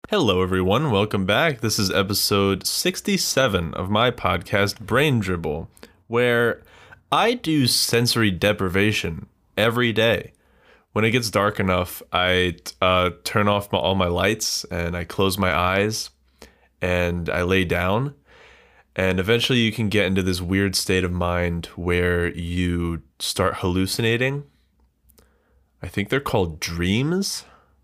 Hello, everyone. Welcome back. This is episode 67 of my podcast, Brain Dribble, where I do sensory deprivation every day. When it gets dark enough, I turn off all my lights and I close my eyes and I lay down. And eventually you can get into this weird state of mind where you start hallucinating. I think they're called dreams.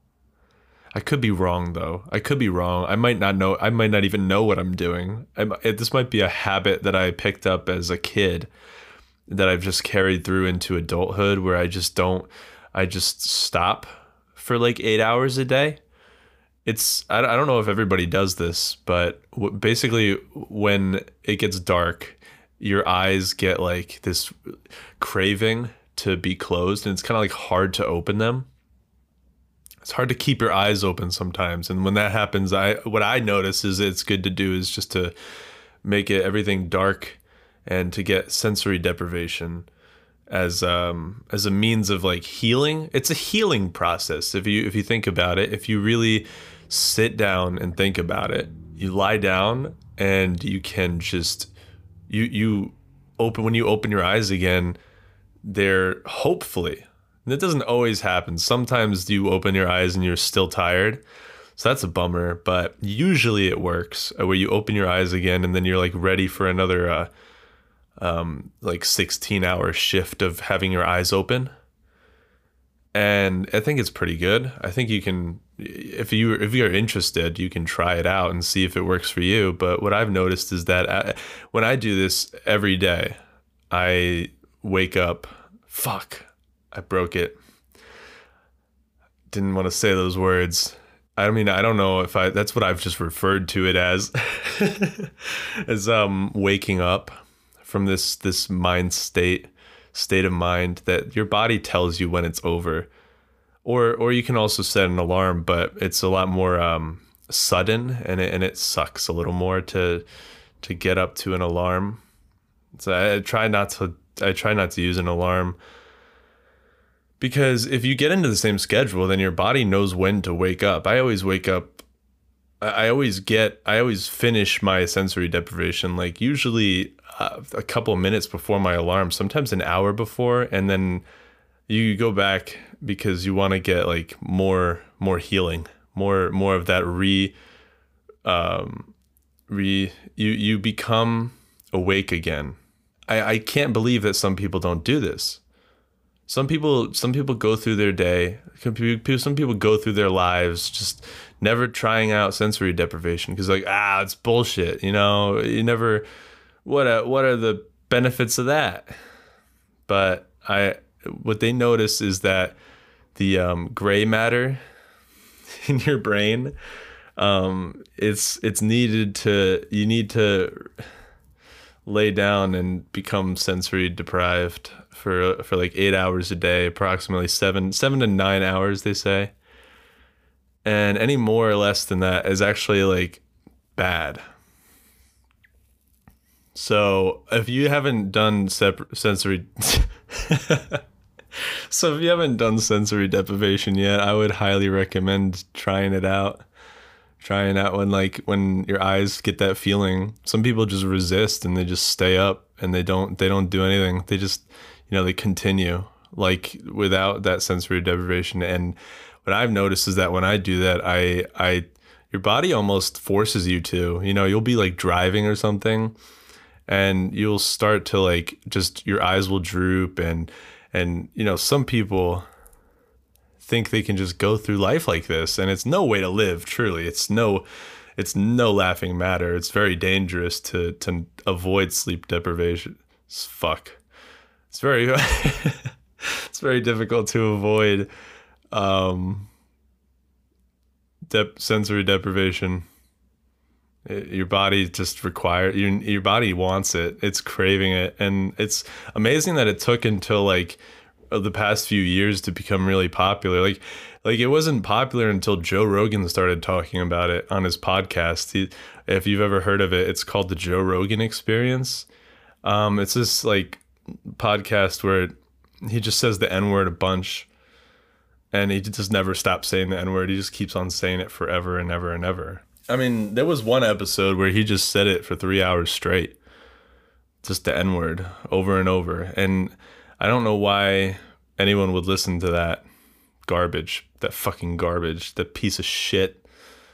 I could be wrong, though. I could be wrong. I might not know. I might not even know what I'm doing. This might be a habit that I picked up as a kid that I've just carried through into adulthood, where I just stop for like 8 hours a day. I don't know if everybody does this, but basically when it gets dark, your eyes get like this craving to be closed, and it's kind of like hard to open them. It's hard to keep your eyes open sometimes. And when that happens, what I notice is it's good to do is just to make everything dark and to get sensory deprivation as a means of like healing. It's a healing process. If you think about it, if you really sit down and think about it, you lie down and you can just, you open, when you open your eyes again, they're hopefully, and it doesn't always happen. Sometimes you open your eyes and you're still tired. So that's a bummer, but usually it works where you open your eyes again and then you're like ready for another like 16-hour shift of having your eyes open. And I think it's pretty good. I think you can, if you're interested, you can try it out and see if it works for you. But what I've noticed is that when I do this every day, I wake up, I broke it. Didn't want to say those words. I mean, I don't know if that's what I've just referred to it as, as waking up from this mind state of mind that your body tells you when it's over. Or you can also set an alarm, but it's a lot more sudden, and it sucks a little more to get up to an alarm. So I try not to use an alarm. Because if you get into the same schedule, then your body knows when to wake up. I always wake up. I always finish my sensory deprivation like usually a couple of minutes before my alarm, sometimes an hour before, and then you go back because you want to get like more healing, more of that you become awake again. I can't believe that some people don't do this. Some people go through their day. Some people go through their lives just never trying out sensory deprivation because like it's bullshit. You know, you never. What are the benefits of that? But what they notice is that the gray matter in your brain, it's needed to. You need to lay down and become sensory deprived for like 8 hours a day, approximately 7 to 9 hours, they say. And any more or less than that is actually like bad. So if you haven't done sensory deprivation yet, I would highly recommend trying it out. Trying out when your eyes get that feeling. Some people just resist and they just stay up and they don't do anything. They just, they continue like without that sensory deprivation. And what I've noticed is that when I do that, your body almost forces you to, you'll be like driving or something and you'll start to like, just your eyes will droop and some people think they can just go through life like this, and it's no way to live. Truly, it's no laughing matter. It's very dangerous to avoid sleep deprivation. It's very it's very difficult to avoid sensory deprivation. Your body just your body wants it. It's craving it, and it's amazing that it took until like the past few years to become really popular. Like it wasn't popular until Joe Rogan started talking about it on his podcast. If you've ever heard of it, it's called the Joe Rogan Experience. It's this like podcast where he just says the N-word a bunch, And he just never stops saying the N-word. He just keeps on saying it forever and ever and ever. I mean, there was one episode where he just said it for 3 hours straight. Just the N-word over and over. And I don't know why anyone would listen to that garbage. That fucking garbage. That piece of shit.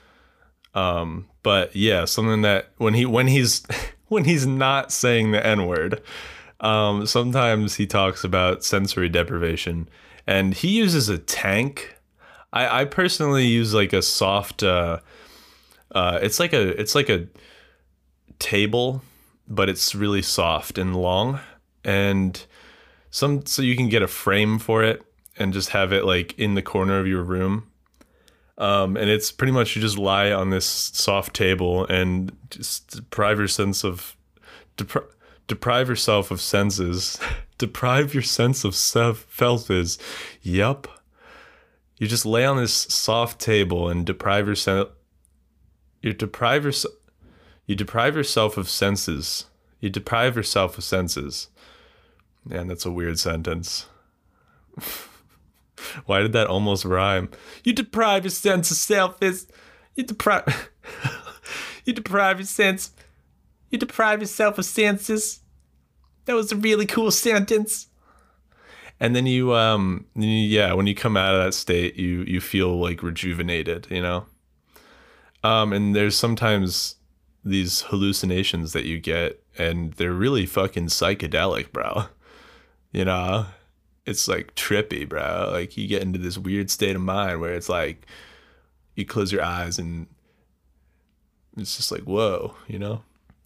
But yeah, something that when he's when he's not saying the N-word, sometimes he talks about sensory deprivation. And he uses a tank. I personally use like a soft it's like a table, but it's really soft and long, and so you can get a frame for it and just have it like in the corner of your room. And it's pretty much you just lie on this soft table and just deprive your sense of deprive yourself of senses. Deprive your sense of self-is. Yup. You just lay on this soft table and deprive yourself. You deprive yourself of senses. You deprive yourself of senses. Man, that's a weird sentence. Why did that almost rhyme? You deprive your sense of self-is. You deprive. You deprive your sense. You deprive yourself of senses. That was a really cool sentence. And then when you come out of that state, you feel like rejuvenated, you know? And there's sometimes these hallucinations that you get, and they're really fucking psychedelic, bro. You know? It's like trippy, bro. Like you get into this weird state of mind where it's like you close your eyes and it's just like, whoa, you know?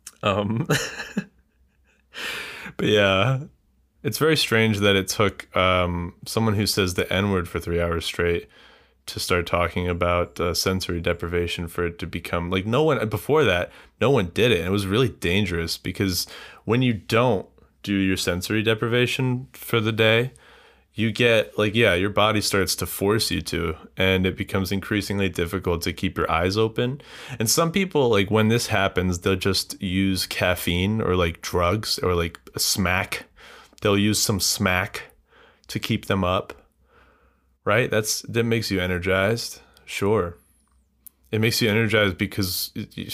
But yeah, it's very strange that it took someone who says the N-word for 3 hours straight to start talking about sensory deprivation for it to become like no one before that. No one did it. And it was really dangerous because when you don't do your sensory deprivation for the day, you get like, yeah, your body starts to force you to, and it becomes increasingly difficult to keep your eyes open. And some people, like when this happens, they'll just use caffeine or like drugs or like a smack. They'll use some smack to keep them up, right? That makes you energized. Sure. It makes you energized because you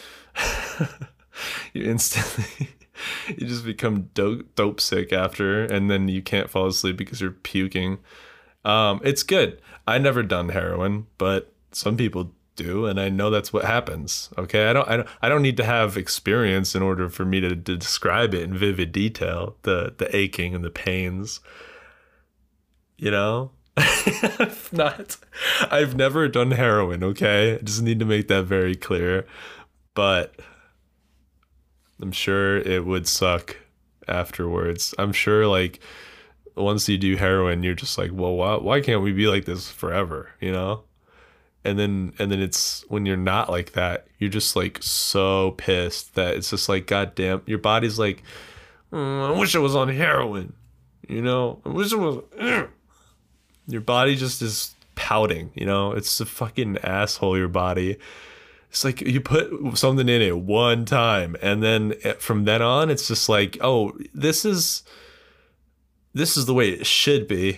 instantly... You just become dope sick after, and then you can't fall asleep because you're puking. It's good. I never done heroin, but some people do, and I know that's what happens. Okay, I don't need to have experience in order for me to describe it in vivid detail. The aching and the pains. You know, I've never done heroin. Okay, I just need to make that very clear. But I'm sure it would suck afterwards. I'm sure like once you do heroin, you're just like, well, why can't we be like this forever? You know? And then it's when you're not like that, you're just like so pissed that it's just like, God damn, your body's like, I wish I was on heroin. You know? I wish I was. Your body just is pouting, you know? It's a fucking asshole, your body. It's like you put something in it one time, and then from then on, it's just like, oh, this is the way it should be.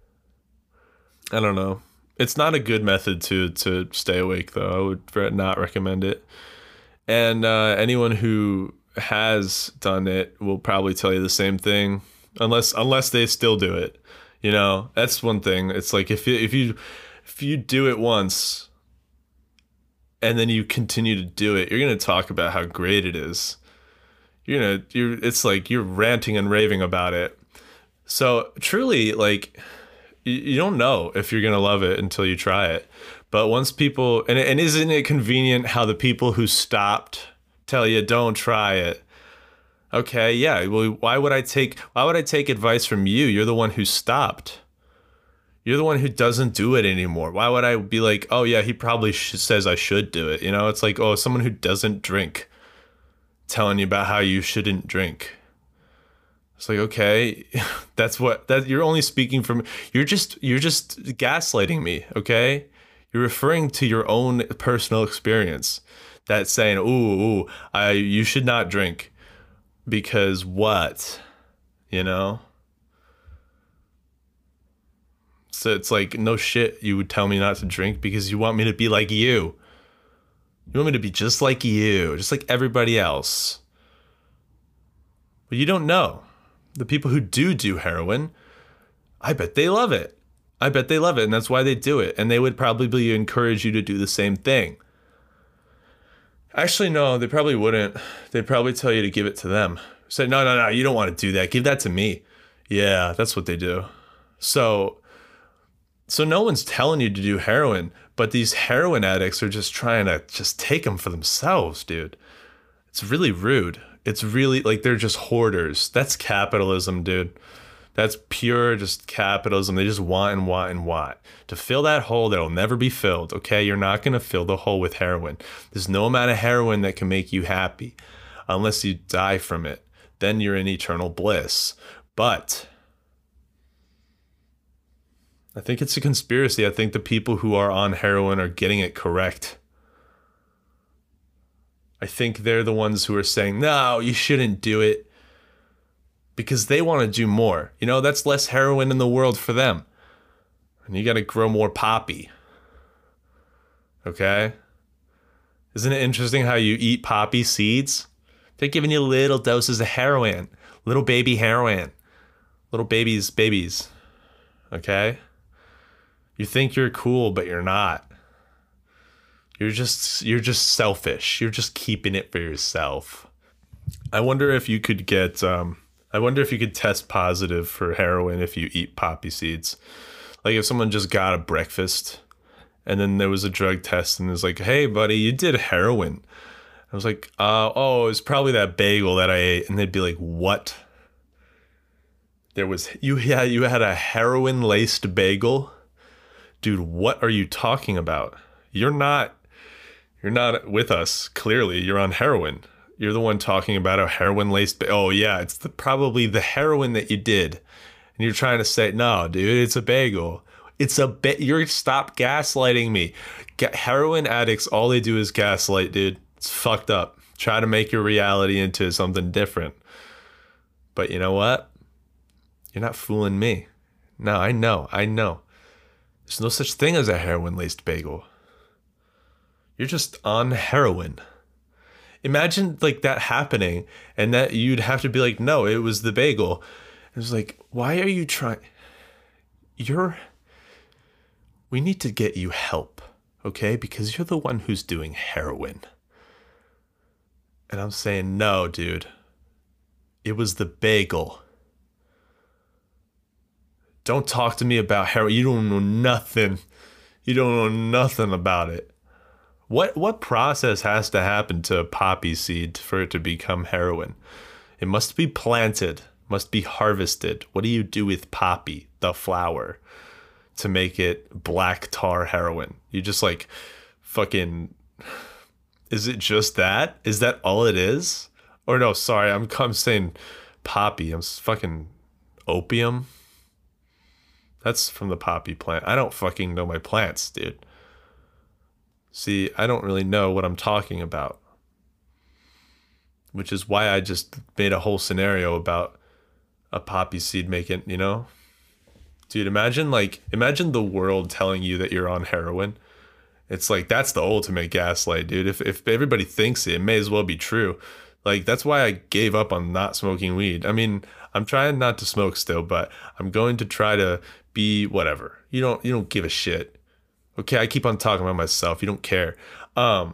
I don't know. It's not a good method to stay awake, though. I would not recommend it. And anyone who has done it will probably tell you the same thing, unless they still do it. You know, that's one thing. It's like if you do it once, and then you continue to do it, you're going to talk about how great it is. It's like you're ranting and raving about it. So truly, like, you don't know if you're going to love it until you try it. But once people, and isn't it convenient how the people who stopped tell you don't try it? Okay, yeah. Well, why would I take advice from you? You're the one who stopped. You're the one who doesn't do it anymore. Why would I be like, oh yeah, he probably says I should do it. You know, it's like, oh, someone who doesn't drink telling you about how you shouldn't drink. It's like, okay, that you're only speaking from, you're just gaslighting me. Okay. You're referring to your own personal experience. That's saying, you should not drink because what, you know? So it's like, no shit, you would tell me not to drink because you want me to be like you. You want me to be just like you, just like everybody else. But you don't know. The people who do heroin, I bet they love it. I bet they love it, and that's why they do it. And they would probably encourage you to do the same thing. Actually, no, they probably wouldn't. They'd probably tell you to give it to them. Say, no, you don't want to do that. Give that to me. Yeah, that's what they do. So no one's telling you to do heroin, but these heroin addicts are just trying to just take them for themselves, dude. It's really rude. It's really like they're just hoarders. That's capitalism, dude. That's pure just capitalism. They just want and want and want to fill that hole that'll never be filled. Okay, you're not going to fill the hole with heroin. There's no amount of heroin that can make you happy unless you die from it. Then you're in eternal bliss. But I think it's a conspiracy. I think the people who are on heroin are getting it correct. I think they're the ones who are saying, no, you shouldn't do it. Because they want to do more. You know, that's less heroin in the world for them. And you got to grow more poppy. Okay? Isn't it interesting how you eat poppy seeds? They're giving you little doses of heroin. Little baby heroin. Little babies. Okay? You think you're cool, but you're not. You're just selfish. You're just keeping it for yourself. I wonder if you could test positive for heroin if you eat poppy seeds. Like if someone just got a breakfast and then there was a drug test and it's like, hey buddy, you did heroin. I was like, oh, it's probably that bagel that I ate. And they'd be like, what? You had a heroin laced bagel? Dude, what are you talking about? You're not with us. Clearly, you're on heroin. You're the one talking about a heroin-laced... Oh, yeah, it's probably the heroin that you did. And you're trying to say, no, dude, it's a bagel. You're stop gaslighting me. Heroin addicts, all they do is gaslight, dude. It's fucked up. Try to make your reality into something different. But you know what? You're not fooling me. No, I know. There's no such thing as a heroin-laced bagel. You're just on heroin. Imagine like that happening and that you'd have to be like, no, it was the bagel. It was like, why are you trying? We need to get you help, okay? Because you're the one who's doing heroin. And I'm saying, no, dude. It was the bagel. Don't talk to me about heroin. You don't know nothing. You don't know nothing about it. What process has to happen to a poppy seed for it to become heroin? It must be planted, must be harvested. What do you do with poppy, the flower, to make it black tar heroin? You just like fucking... Is it just that? Is that all it is? Or no, sorry, I'm saying poppy. I'm fucking opium. That's from the poppy plant. I don't fucking know my plants, dude. See, I don't really know what I'm talking about. Which is why I just made a whole scenario about a poppy seed making, you know? Dude, imagine the world telling you that you're on heroin. It's like, that's the ultimate gaslight, dude. If everybody thinks it may as well be true. Like, that's why I gave up on not smoking weed. I mean, I'm trying not to smoke still, but I'm going to try to be whatever. You don't give a shit. Okay, I keep on talking about myself. You don't care. My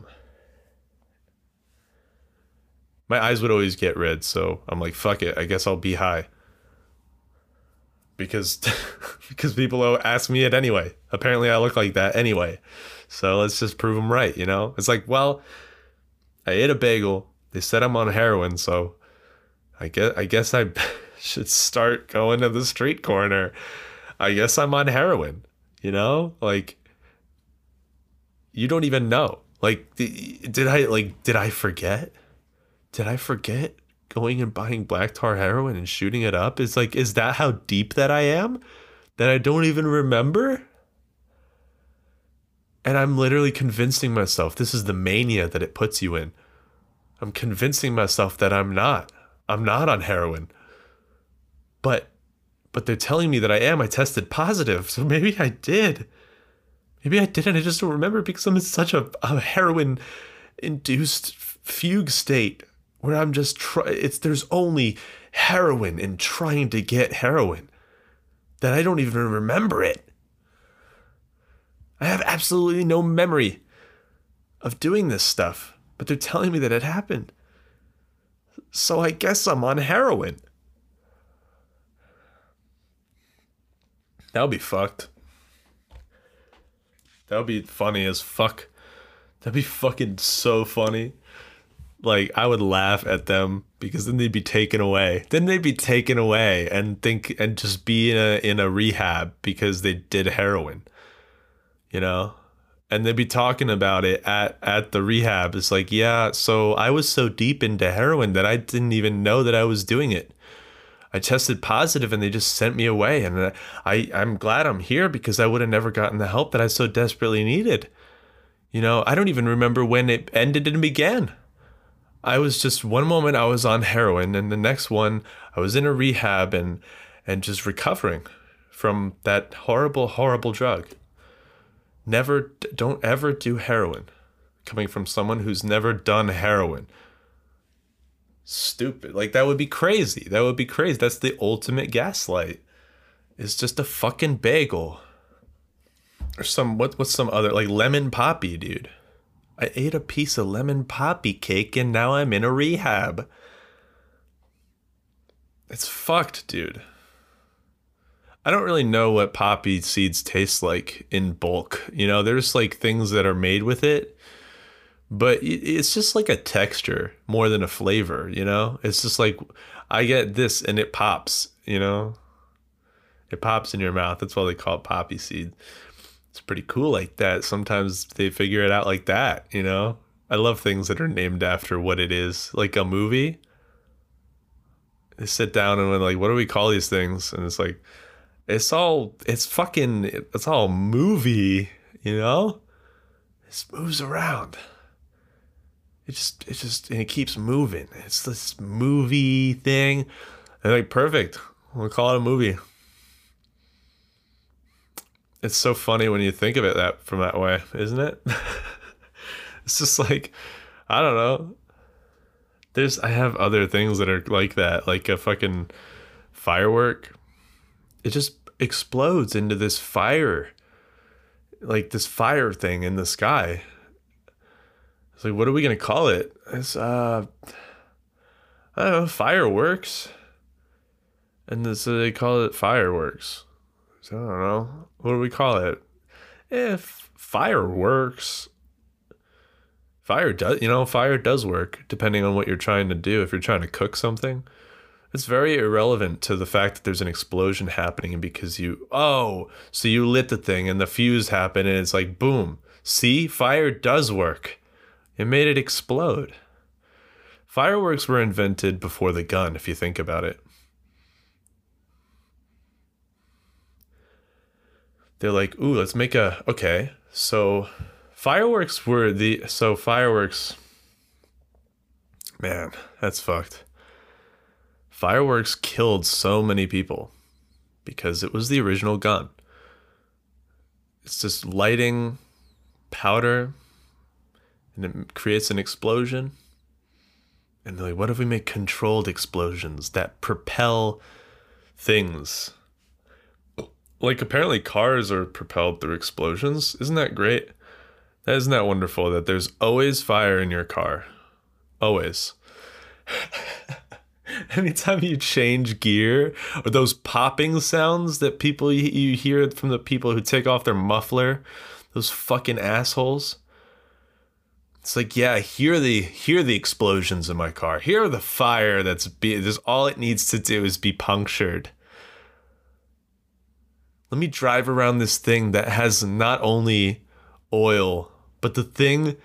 eyes would always get red, so I'm like, fuck it. I guess I'll be high. Because people ask me it anyway. Apparently I look like that anyway. So let's just prove them right, you know? It's like, well, I ate a bagel. They said I'm on heroin, so I guess I should start going to the street corner. I guess I'm on heroin, you know? Like, you don't even know. Like, did I forget? Did I forget going and buying black tar heroin and shooting it up? Is that how deep that I am? That I don't even remember? And I'm literally convincing myself, this is the mania that it puts you in. I'm convincing myself that I'm not on heroin. But but they're telling me that I am. I tested positive, so maybe I did. Maybe I didn't. I just don't remember because I'm in such a heroin-induced fugue state where I'm just there's only heroin and trying to get heroin that I don't even remember it. I have absolutely no memory of doing this stuff, but they're telling me that it happened. So I guess I'm on heroin. That would be fucked. That would be funny as fuck. That'd be fucking so funny. Like, I would laugh at them because then they'd be taken away. Then they'd be taken away and just be in a rehab because they did heroin. You know? And they'd be talking about it at the rehab. It's like, yeah, so I was so deep into heroin that I didn't even know that I was doing it. I tested positive and they just sent me away. And I'm glad I'm here because I would have never gotten the help that I so desperately needed. You know, I don't even remember when it ended and began. I was just, one moment I was on heroin and the next one I was in a rehab and just recovering from that horrible, horrible drug. Don't ever do heroin. Coming from someone who's never done heroin. Stupid. Like, that would be crazy. That would be crazy. That's the ultimate gaslight. It's just a fucking bagel. Or what's some other, like lemon poppy, dude. I ate a piece of lemon poppy cake and now I'm in a rehab. It's fucked, dude. I don't really know what poppy seeds taste like in bulk. You know, there's like things that are made with it, but it's just like a texture more than a flavor, you know? It's just like, I get this and it pops, you know? It pops in your mouth. That's why they call it poppy seed. It's pretty cool like that. Sometimes they figure it out like that, you know? I love things that are named after what it is. Like a movie. They sit down and like, what do we call these things? And it's like, it's all movie, you know? It moves around. And it keeps moving. It's this movie thing. And like, perfect. We'll call it a movie. It's so funny when you think of it from that way, isn't it? It's just like, I don't know. I have other things that are like that, like a fucking firework. It just explodes into this fire, like this fire thing in the sky. It's like, what are we gonna call it? It's I don't know, fireworks. And so they call it fireworks. So I don't know. What do we call it? Fireworks. Fire does work depending on what you're trying to do. If you're trying to cook something, it's very irrelevant to the fact that there's an explosion happening because so you lit the thing and the fuse happened and it's like, boom. See, fire does work. It made it explode. Fireworks were invented before the gun, if you think about it. They're like, ooh, let's make okay. So fireworks, man, that's fucked. Fireworks killed so many people because it was the original gun. It's just lighting powder and it creates an explosion. And they're like, what if we make controlled explosions that propel things? Like, apparently cars are propelled through explosions. Isn't that great? Isn't that wonderful that there's always fire in your car? Always. Anytime you change gear, or those popping sounds that you hear from the people who take off their muffler, those fucking assholes. It's like, yeah, hear the explosions in my car. Hear the fire that's all it needs to do is be punctured. Let me drive around this thing that has not only oil, but the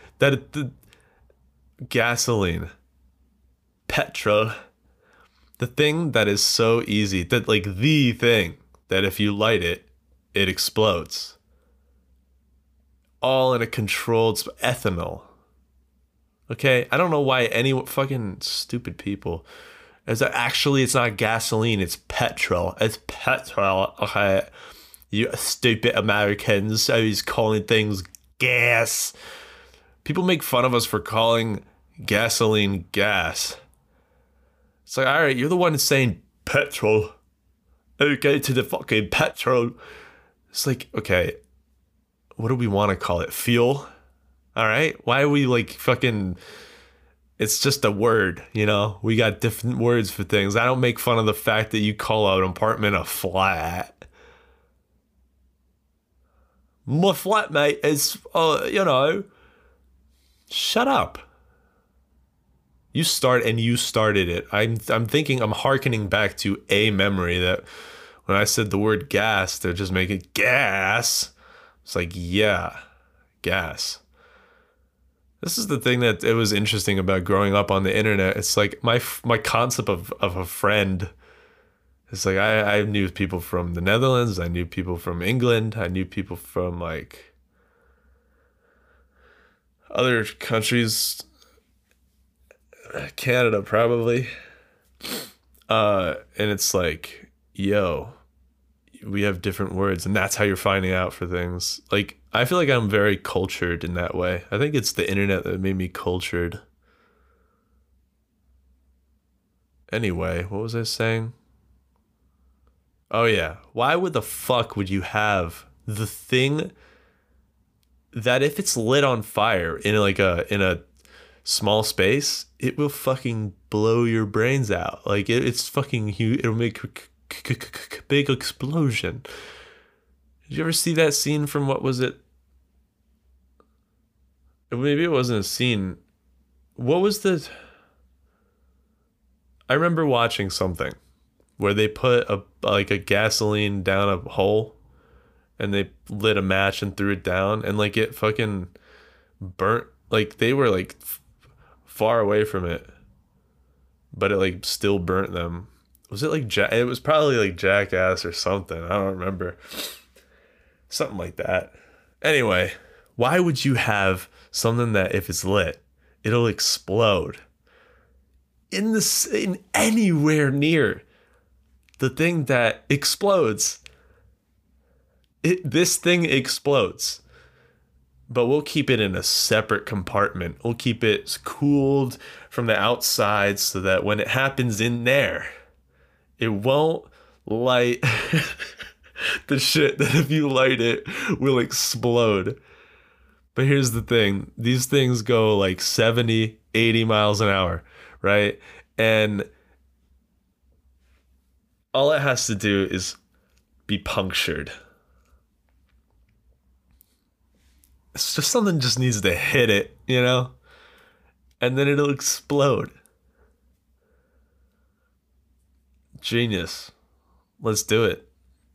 gasoline, petrol, the thing that is so easy, that like the thing that if you light it, it explodes. All in a controlled ethanol. Okay, I don't know why any fucking stupid people Is that actually it's not gasoline, it's petrol. It's petrol. Okay. You stupid Americans always calling things gas. People make fun of us for calling gasoline gas. It's like, all right, you're the one saying petrol. Okay, to the fucking petrol. It's like, okay, what do we want to call it? Fuel? All right. Why are we like fucking... It's just a word, you know? We got different words for things. I don't make fun of the fact that you call an apartment a flat. My flatmate is, you know... Shut up. You started it. I'm thinking, I'm hearkening back to a memory that when I said the word gas, they're just making gas. It's like, yeah, gas. This is the thing that it was interesting about growing up on the internet. It's like my concept of a friend. It's like I knew people from the Netherlands. I knew people from England. I knew people from like other countries, Canada probably. And it's like, yo, we have different words, and that's how you're finding out for things. Like, I feel like I'm very cultured in that way. I think it's the internet that made me cultured. Anyway, what was I saying? Oh yeah, why would the fuck would you have the thing that if it's lit on fire in a small space, it will fucking blow your brains out. Like it's fucking huge. It'll make a big explosion. Did you ever see that scene from what was it? Maybe it wasn't a scene. What was the? I remember watching something where they put a gasoline down a hole. And they lit a match and threw it down, and like it fucking burnt. Like they were like far away from it, but it like still burnt them. Was it like it was probably like Jackass or something. I don't remember. Something like that. Anyway, why would you have something that if it's lit, it'll explode in anywhere near the thing that explodes? This thing explodes, but we'll keep it in a separate compartment. We'll keep it cooled from the outside so that when it happens in there, it won't light the shit that if you light it will explode. But here's the thing. These things go like 70, 80 miles an hour, right? And all it has to do is be punctured. It's just something just needs to hit it, you know? And then it'll explode. Genius. Let's do it.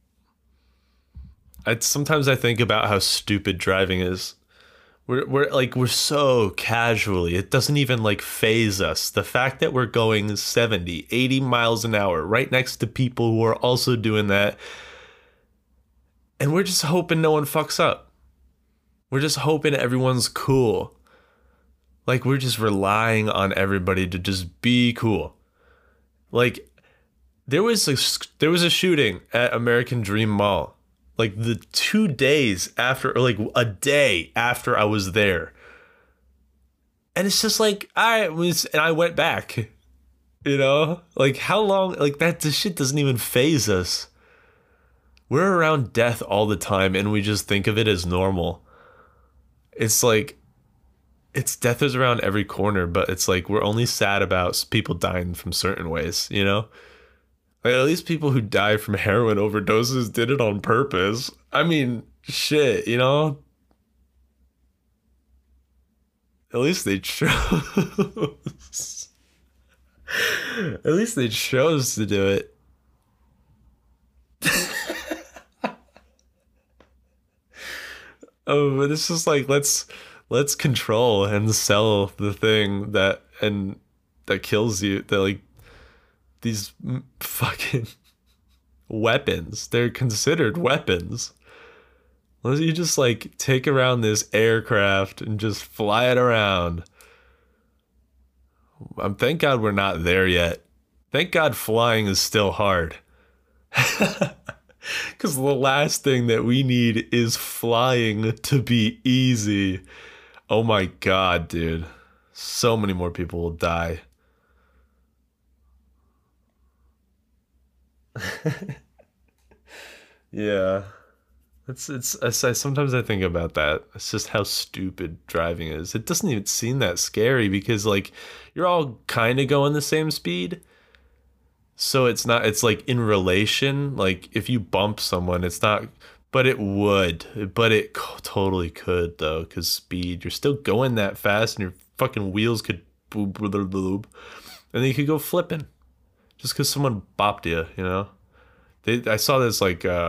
Sometimes I think about how stupid driving is. We're so casually. It doesn't even like phase us. The fact that we're going 70, 80 miles an hour right next to people who are also doing that. And we're just hoping no one fucks up. We're just hoping everyone's cool. Like, we're just relying on everybody to just be cool. Like, there was a shooting at American Dream Mall. Like, the 2 days after, or like a day after I was there. And it's just like, and I went back. You know? Like, how long, like, this shit doesn't even phase us. We're around death all the time, and we just think of it as normal. It's like, death is around every corner, but it's like we're only sad about people dying from certain ways, you know? Like, at least people who die from heroin overdoses did it on purpose. I mean, shit, you know? At least they chose. At least they chose to do it. Oh, but it's just like, let's control and sell the thing that kills you. That like these fucking weapons. They're considered weapons. Unless you just like take around this aircraft and just fly it around. Thank God we're not there yet. Thank God flying is still hard. Because the last thing that we need is flying to be easy. Oh my God, dude. So many more people will die. Yeah. Sometimes I think about that. It's just how stupid driving is. It doesn't even seem that scary because like you're all kind of going the same speed. So it's not, it's like in relation, like if you bump someone, it's not, but it would, but it totally could though, because speed, you're still going that fast and your fucking wheels could boob, boob, boob, boob, and then you could go flipping just because someone bopped you, you know? I saw this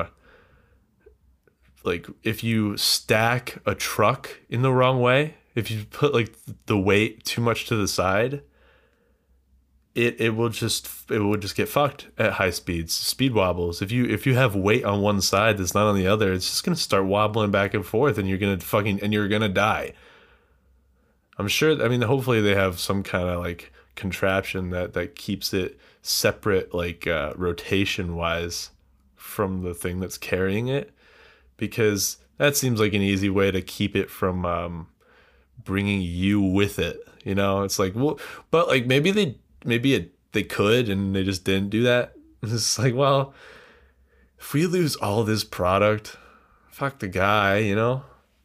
like if you stack a truck in the wrong way, if you put like the weight too much to the side, it will just get fucked at high speeds. Speed wobbles. If you have weight on one side that's not on the other, it's just gonna start wobbling back and forth, and you're gonna die. I'm sure. I mean, hopefully they have some kind of like contraption that keeps it separate, like rotation wise, from the thing that's carrying it, because that seems like an easy way to keep it from bringing you with it. You know, it's like, well, but like they could and they just didn't do that. It's like, well, if we lose all this product, fuck the guy, you know,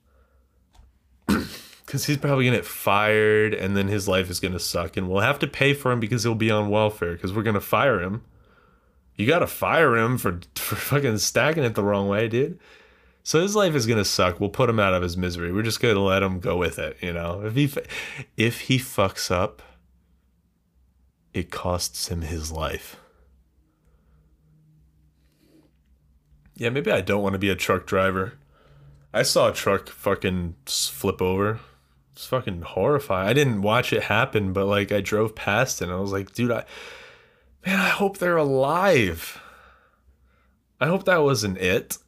because he's probably gonna get fired and then his life is gonna suck and we'll have to pay for him because he'll be on welfare because we're gonna fire him. You gotta fire him for fucking stacking it the wrong way, dude. So his life is gonna suck. We'll put him out of his misery. We're just gonna let him go with it, you know. If he fucks up, it costs him his life. Yeah, maybe I don't want to be a truck driver. I saw a truck fucking flip over. It's fucking horrifying. I didn't watch it happen, but like I drove past it and I was like, dude, man, I hope they're alive. I hope that wasn't it.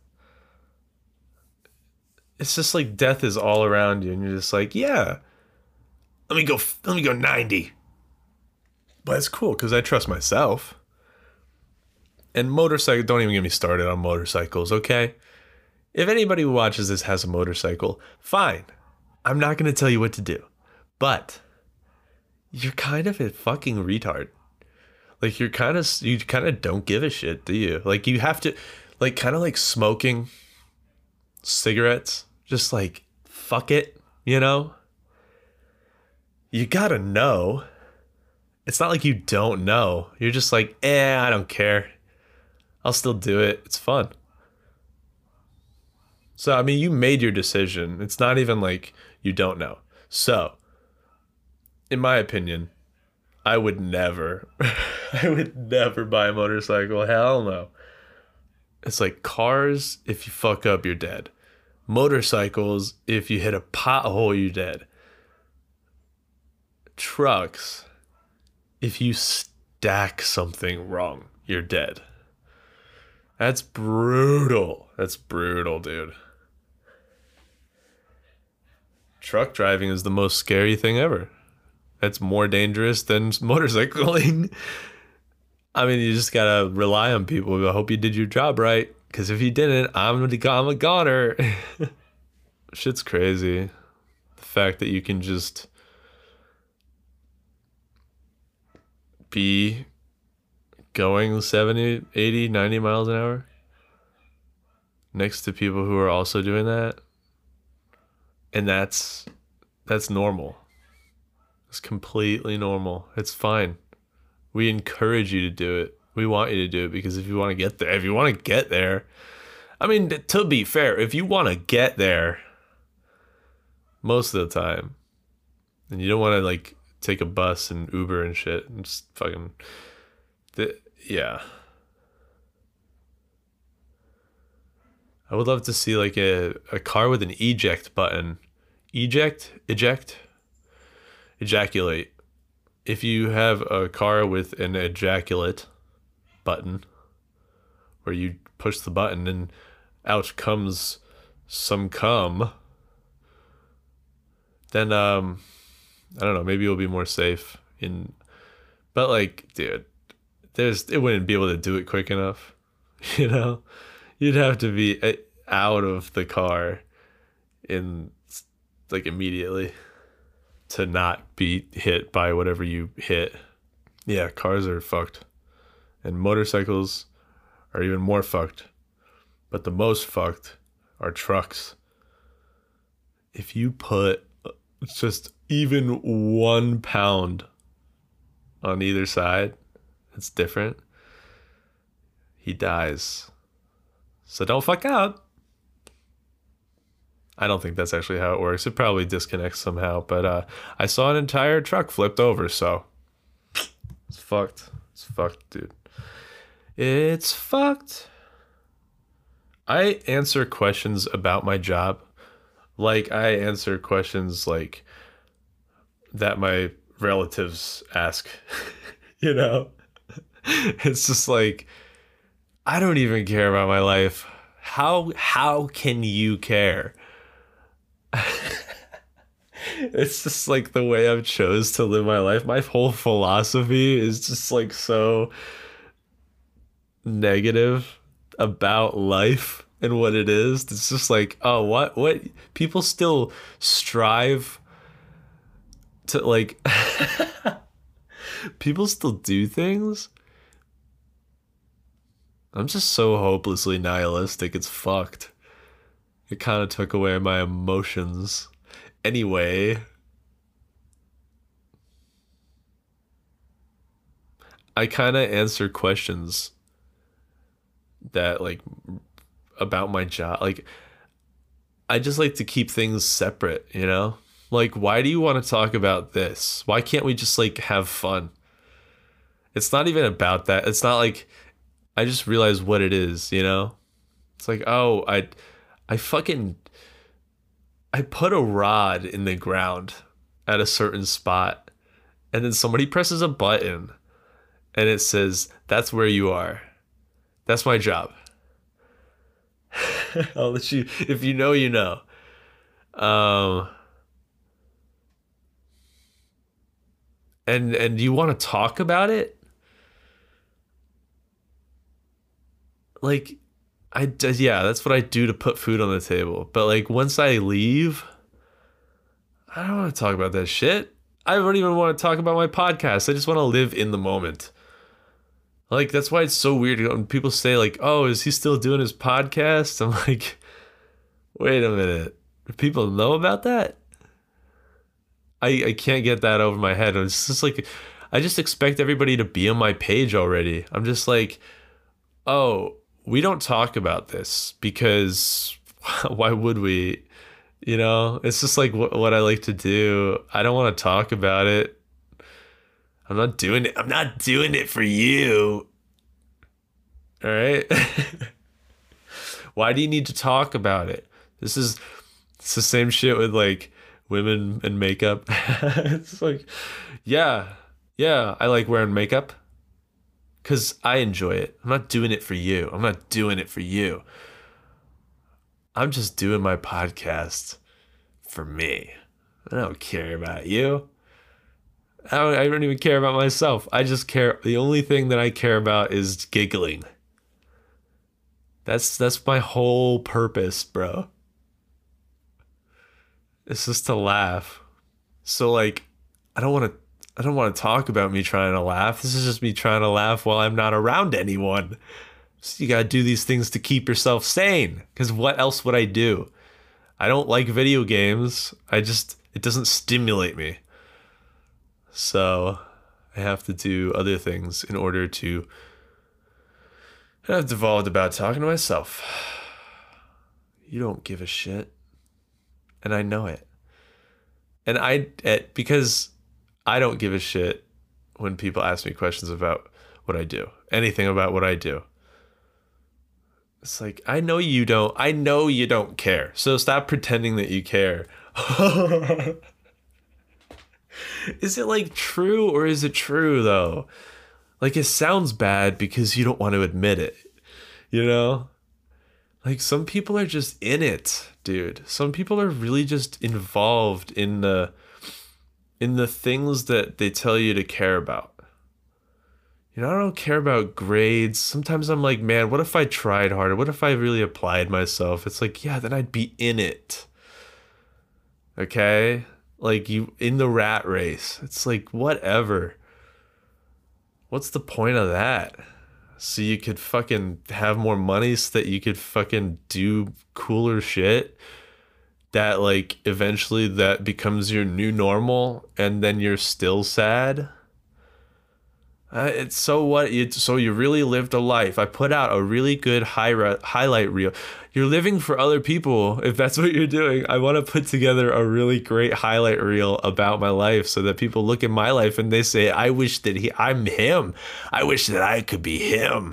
It's just like death is all around you and you're just like, yeah, let me go 90. But it's cool because I trust myself. And motorcycle, don't even get me started on motorcycles, okay? If anybody who watches this has a motorcycle, fine. I'm not going to tell you what to do. But you're kind of a fucking retard. Like you kind of don't give a shit, do you? Like you have to, like kind of like smoking cigarettes, just like fuck it, you know? You got to know. It's not like you don't know. You're just like, I don't care. I'll still do it. It's fun. So, I mean, you made your decision. It's not even like you don't know. So, in my opinion, I would never, I would never buy a motorcycle. Hell no. It's like cars, if you fuck up, you're dead. Motorcycles, if you hit a pothole, you're dead. Trucks, if you stack something wrong, you're dead. That's brutal. That's brutal, dude. Truck driving is the most scary thing ever. That's more dangerous than motorcycling. I mean, you just gotta rely on people. I hope you did your job right. Because if you didn't, I'm a goner. Shit's crazy. The fact that you can just be going 70, 80, 90 miles an hour next to people who are also doing that. And that's normal. It's completely normal. It's fine. We encourage you to do it. We want you to do it because if you want to get there, I mean, to be fair, if you want to get there most of the time, and you don't want to like take a bus and Uber and shit and just fucking, yeah. I would love to see like a car with an eject button. Eject, ejaculate. If you have a car with an ejaculate button where you push the button and out comes some cum, then I don't know, maybe it'll be more safe but like, dude, it wouldn't be able to do it quick enough. You know, you'd have to be out of the car in like immediately to not be hit by whatever you hit. Yeah, cars are fucked. And motorcycles are even more fucked. But the most fucked are trucks. If you put just even 1 pound on either side, it's different. He dies. So don't fuck out. I don't think that's actually how it works. It probably disconnects somehow. But I saw an entire truck flipped over, so it's fucked. It's fucked, dude. It's fucked. I answer questions about my job. Like, I answer questions like that my relatives ask. You know? It's just like, I don't even care about my life. How can you care? It's just like the way I've chose to live my life. My whole philosophy is just like so negative about life and what it is. It's just like, oh, what people still strive to like people still do things. I'm just so hopelessly nihilistic. It's fucked. It kind of took away my emotions. Anyway, I kind of answer questions that like about my job. Like, I just like to keep things separate, you know? Like, why do you want to talk about this? Why can't we just like have fun? It's not even about that. It's not like I just realized what it is, you know? It's like, oh, I put a rod in the ground at a certain spot, and then somebody presses a button and it says, that's where you are. That's my job. I'll let you, if you know, you know. And you want to talk about it? Like, yeah, that's what I do to put food on the table. But like, once I leave, I don't want to talk about that shit. I don't even want to talk about my podcast. I just want to live in the moment. Like, that's why it's so weird when people say like, oh, is he still doing his podcast? I'm like, wait a minute. Do people know about that? I can't get that over my head. It's just like, I just expect everybody to be on my page already. I'm just like, oh, we don't talk about this because why would we? You know, it's just like what I like to do. I don't want to talk about it. I'm not doing it. I'm not doing it for you. All right. Why do you need to talk about it? It's the same shit with like women and makeup. It's like, yeah, I like wearing makeup because I enjoy it. I'm not doing it for you. I'm not doing it for you. I'm just doing my podcast for me. I don't care about you. I don't even care about myself. I just care. The only thing that I care about is giggling. That's my whole purpose, bro. It's just to laugh. So like, I don't want to talk about me trying to laugh. This is just me trying to laugh while I'm not around anyone. So you gotta do these things to keep yourself sane. Because what else would I do? I don't like video games. It doesn't stimulate me. So I have to do other things in order to. I've devolved about talking to myself. You don't give a shit. And I know it. And because I don't give a shit when people ask me questions about what I do. Anything about what I do. It's like, I know you don't care. So stop pretending that you care. Is it like true or is it true though? Like, it sounds bad because you don't want to admit it. You know? Like, some people are just in it, dude. Some people are really just involved in the things that they tell you to care about. I don't care about grades. Sometimes I'm like, man, what if I tried harder? What if I really applied myself? It's like, yeah, then I'd be in it. Okay? Like you in the rat race. It's like, whatever. What's the point of that? So you could fucking have more money so that you could fucking do cooler shit that like eventually that becomes your new normal and then you're still sad. It's so what so you really lived a life. I put out a really good highlight reel. You're living for other people if that's what you're doing. I want to put together a really great highlight reel about my life so that people look at my life and they say, I wish that I'm him. I wish that I could be him.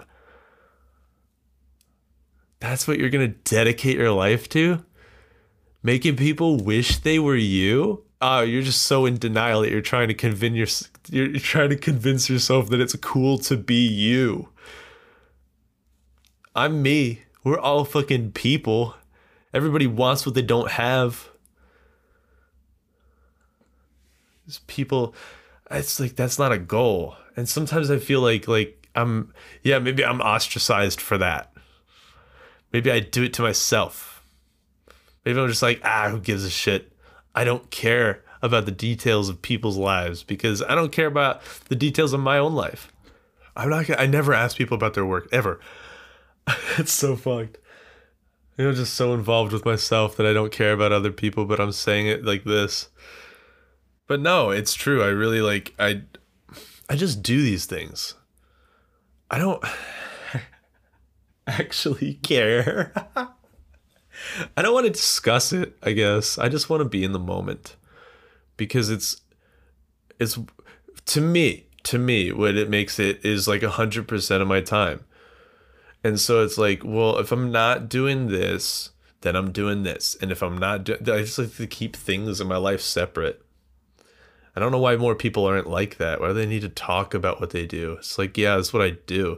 That's what you're going to dedicate your life to? Making people wish they were you? Oh, you're just so in denial that you're trying to you're trying to convince yourself that it's cool to be you. I'm me. We're all fucking people. Everybody wants what they don't have. There's people, it's like that's not a goal. And sometimes I feel like maybe I'm ostracized for that. Maybe I do it to myself. Maybe I'm just like, who gives a shit? I don't care about the details of people's lives because I don't care about the details of my own life. I never ask people about their work, ever. It's so fucked. Just so involved with myself that I don't care about other people, but I'm saying it like this. But no, it's true. I really I just do these things. I don't actually care. I don't want to discuss it, I guess. I just want to be in the moment. Because it's to me, what it makes it is like 100% of my time. And so it's like, well, if I'm not doing this, then I'm doing this. And if I'm not I just like to keep things in my life separate. I don't know why more people aren't like that. Why do they need to talk about what they do? It's like, yeah, that's what I do.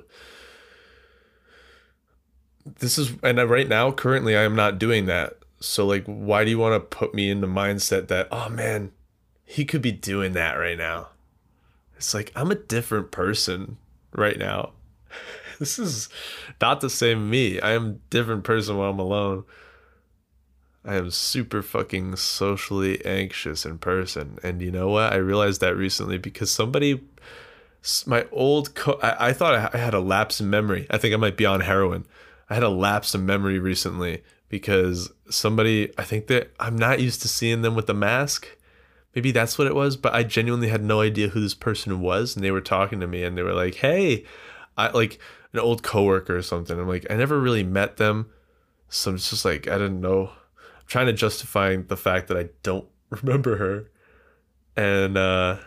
Right now, currently, I am not doing that. So like, why do you want to put me in the mindset that, oh man, he could be doing that right now? It's like, I'm a different person right now. This is not the same me. I am a different person when I'm alone. I am super fucking socially anxious in person. And you know what? I realized that recently because my old I thought I had a lapse in memory. I think I might be on heroin. I had a lapse in memory recently because I think that I'm not used to seeing them with a mask. Maybe that's what it was, but I genuinely had no idea who this person was. And they were talking to me and they were like, hey, I like an old coworker or something. I'm like, I never really met them. So I'm just like, I didn't know. I'm trying to justify the fact that I don't remember her. And I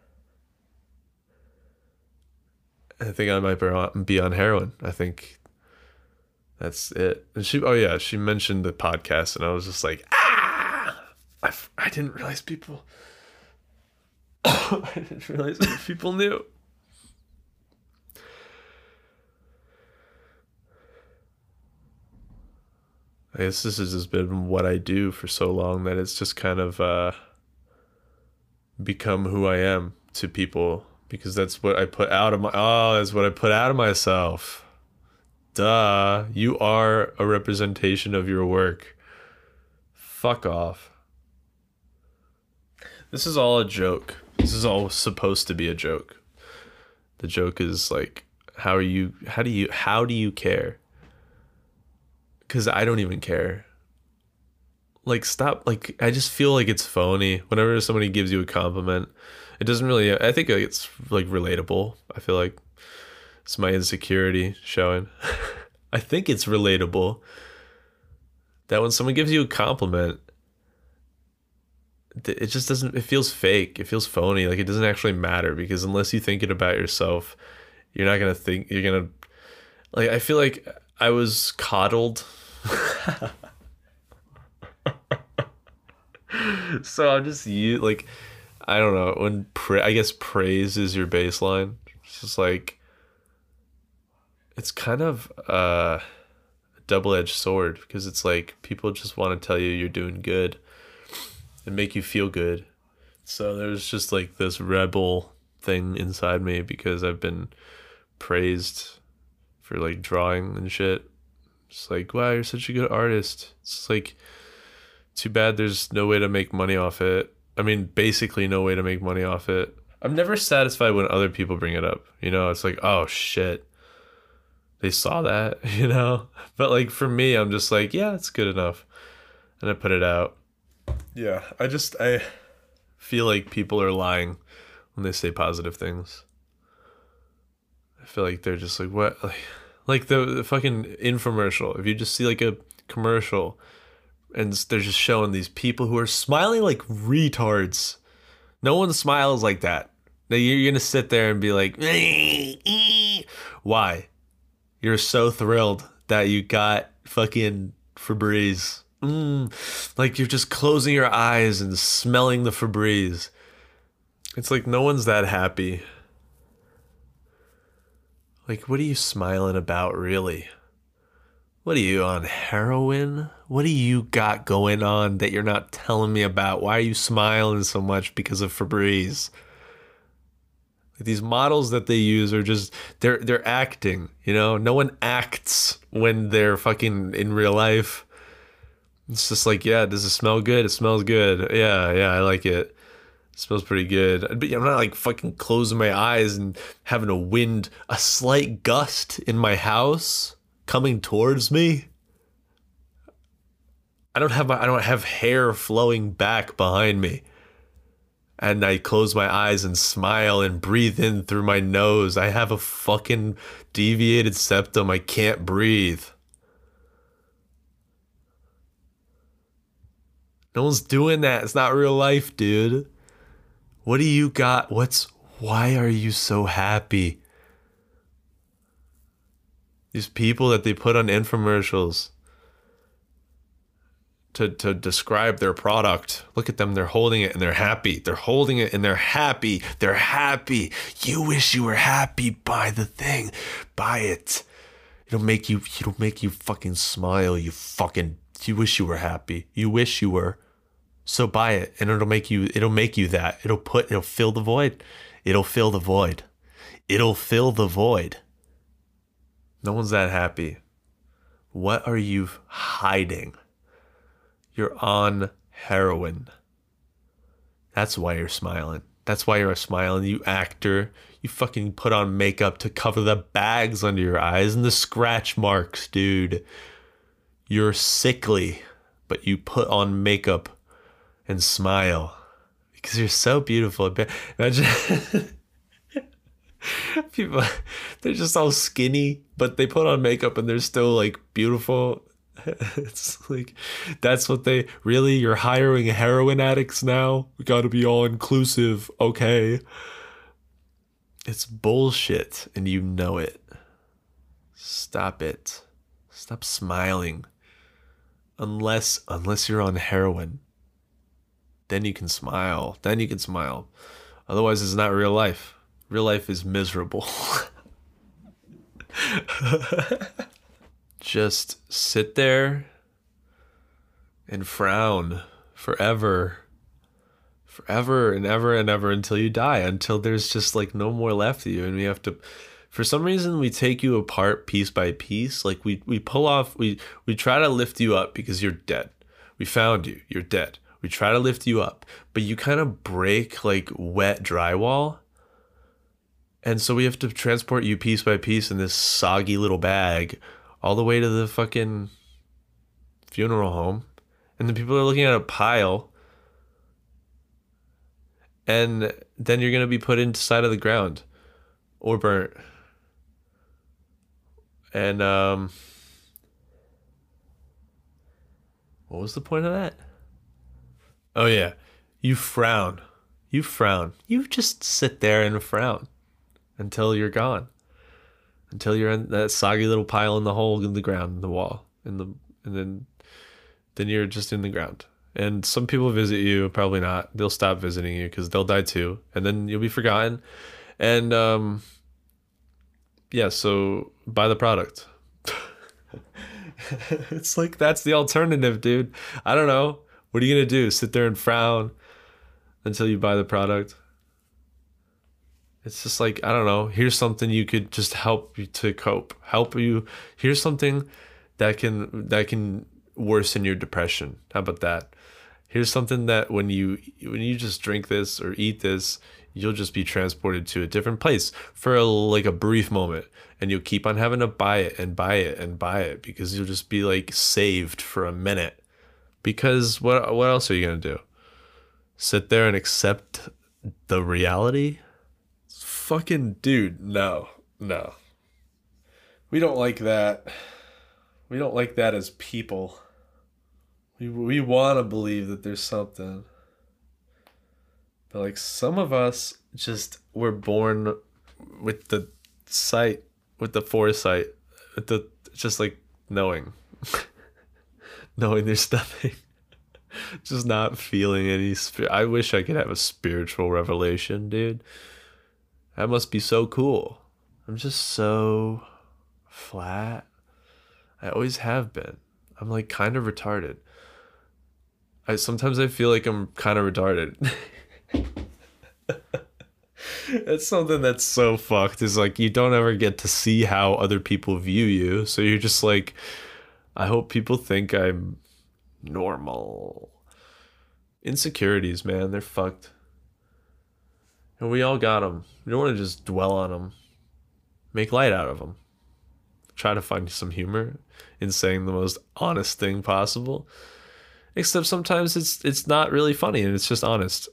think I might be on heroin. I think that's it. And she mentioned the podcast and I was just like, I didn't realize people. I didn't realize people knew. I guess this has just been what I do for so long that it's just kind of become who I am to people because that's what I put out of that's what I put out of myself. Duh, you are a representation of your work. Fuck off. This is all a joke. This is all supposed to be a joke. The joke is like, how do you care? Because I don't even care. Like, stop. Like, I just feel like it's phony. Whenever somebody gives you a compliment, it doesn't really, I think it's like relatable. I feel like it's my insecurity showing. I think it's relatable that when someone gives you a compliment, it just doesn't, it feels fake. It feels phony. Like, it doesn't actually matter because unless you think it about yourself, you're not going to think, you're going to, like, I feel like I was coddled. So I'm just like, I don't know, when I guess praise is your baseline. It's just like, it's kind of a double-edged sword because it's like people just want to tell you you're doing good and make you feel good. So there's just like this rebel thing inside me because I've been praised for like drawing and shit. It's like, wow, you're such a good artist. It's like, too bad there's no way to make money off it. I mean, basically no way to make money off it. I'm never satisfied when other people bring it up. You know, it's like, oh shit, they saw that, you know? But like for me, I'm just like, yeah, it's good enough. And I put it out. Yeah, I feel like people are lying when they say positive things. I feel like they're just like, what? Like the fucking infomercial. If you just see like a commercial and they're just showing these people who are smiling like retards. No one smiles like that. Now you're going to sit there and be like, why? You're so thrilled that you got fucking Febreze. Like you're just closing your eyes and smelling the Febreze. It's like no one's that happy. Like, what are you smiling about, really? What are you, on heroin? What do you got going on that you're not telling me about? Why are you smiling so much because of Febreze? Like, these models that they use are just, they're acting, you know? No one acts when they're fucking in real life. It's just like, yeah, does it smell good? It smells good. Yeah, I like it. It smells pretty good. But I'm not like fucking closing my eyes and having a slight gust in my house coming towards me. I don't have hair flowing back behind me. And I close my eyes and smile and breathe in through my nose. I have a fucking deviated septum. I can't breathe. No one's doing that. It's not real life, dude. What do you got? Why are you so happy? These people that they put on infomercials to describe their product. Look at them, they're holding it and they're happy. They're holding it and they're happy. They're happy. You wish you were happy. Buy the thing. Buy it. It'll make you fucking smile. You wish you were happy. You wish you were. So buy it and it'll make you that. It'll fill the void. It'll fill the void. It'll fill the void. No one's that happy. What are you hiding? You're on heroin. That's why you're smiling. That's why you're smiling, you actor. You fucking put on makeup to cover the bags under your eyes and the scratch marks, dude. You're sickly, but you put on makeup and smile because you're so beautiful. Imagine people, they're just all skinny, but they put on makeup and they're still like beautiful. It's like, that's what you're hiring heroin addicts now? We gotta be all inclusive, okay? It's bullshit and you know it. Stop it. Stop smiling. Unless you're on heroin. Then you can smile. Otherwise, it's not real life. Real life is miserable. Just sit there and frown forever and ever and ever until you die, until there's just like no more left of you. And we have to, for some reason, we take you apart piece by piece. Like we try to lift you up because you're dead. We found you, you're dead. We try to lift you up, but you kind of break like wet drywall. And so we have to transport you piece by piece in this soggy little bag all the way to the fucking funeral home. And then people are looking at a pile. And then you're going to be put inside of the ground or burnt. And what was the point of that? Oh yeah, you frown. You just sit there and frown until you're gone. Until you're in that soggy little pile in the hole in the ground, in the wall, and then you're just in the ground. And some people visit you, probably not. They'll stop visiting you because they'll die too, and then you'll be forgotten. And yeah, so buy the product. It's like that's the alternative, dude. I don't know. What are you gonna do? Sit there and frown until you buy the product? It's just like, I don't know, here's something you could just help you to cope. Help you. Here's something that can worsen your depression. How about that? Here's something that when you just drink this or eat this, you'll just be transported to a different place for like a brief moment, and you'll keep on having to buy it and buy it and buy it because you'll just be like saved for a minute. Because what else are you gonna do? Sit there and accept the reality? Fucking dude, no, no. We don't like that. We don't like that as people. We want to believe that there's something. But like some of us just were born with the sight, with the foresight, with the just like knowing, knowing there's nothing, just not feeling any. I wish I could have a spiritual revelation, dude. That must be so cool. I'm just so flat. I always have been. I'm like kind of retarded. I sometimes I feel like I'm kind of retarded. That's something that's so fucked is like you don't ever get to see how other people view you. So you're just like, I hope people think I'm normal. Insecurities, man, they're fucked. And we all got them. You don't want to just dwell on them. Make light out of them. Try to find some humor in saying the most honest thing possible. Except sometimes it's not really funny and it's just honest.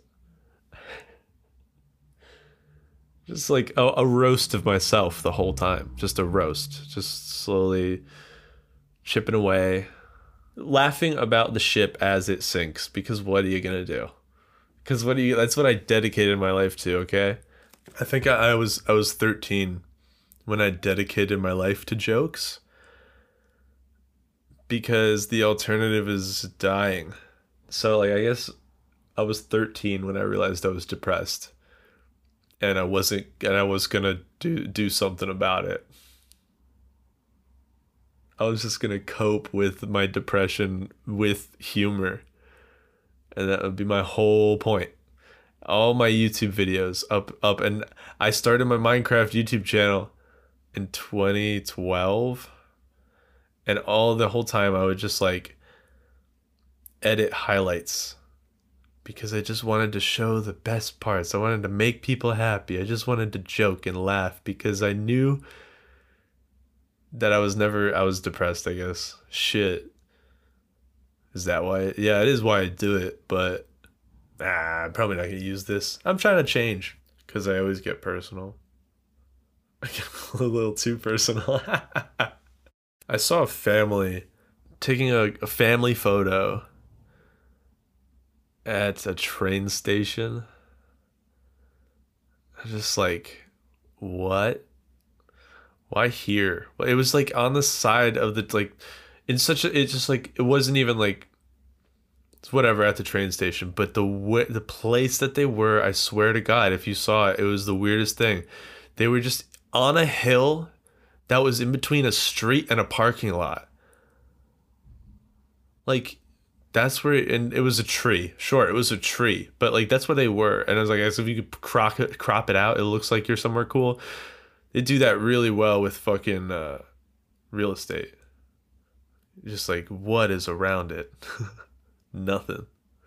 Just like a roast of myself the whole time. Just a roast. Just slowly chipping away. Laughing about the ship as it sinks. Because what are you going to do? Because that's what I dedicated my life to, okay? I think I was 13 when I dedicated my life to jokes. Because the alternative is dying. So like I guess I was 13 when I realized I was depressed. And I was gonna do something about it. I was just gonna cope with my depression with humor. And that would be my whole point. All my YouTube videos up and I started my Minecraft YouTube channel in 2012. And all the whole time I would just like edit highlights because I just wanted to show the best parts. I wanted to make people happy. I just wanted to joke and laugh because I knew that I was depressed, I guess. Shit. Is that why? Yeah, it is why I do it, but I'm probably not going to use this. I'm trying to change because I always get personal. I get a little too personal. I saw a family taking a family photo at a train station. I was just like, what? Why here? Well, it was like on the side of the like in such a it's just like it wasn't even like it's whatever at the train station, but the place that they were, I swear to God, if you saw it, it was the weirdest thing. They were just on a hill that was in between a street and a parking lot. Like, that's where, and it was a tree. Sure, it was a tree, but like that's where they were. And I was like, as if you could crop it out, it looks like you're somewhere cool. They do that really well with fucking real estate. Just like, what is around it? Nothing.